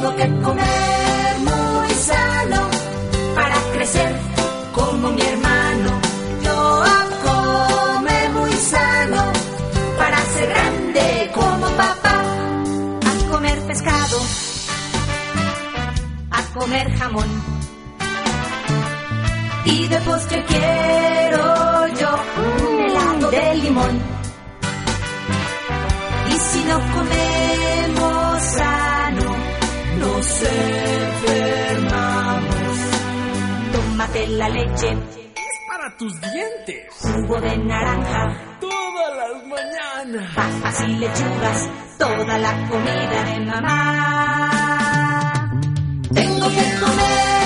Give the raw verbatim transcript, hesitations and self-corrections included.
Tengo que comer muy sano para crecer como mi hermano. Yo a comer muy sano para ser grande como papá. A comer pescado, a comer jamón. Y de postre quiero yo un helado de limón. Y si no comemos sano, nos enfermamos. Tómate la leche, es para tus dientes. Jugo de naranja, todas las mañanas. Papas y lechugas, toda la comida de mamá. Tengo que comer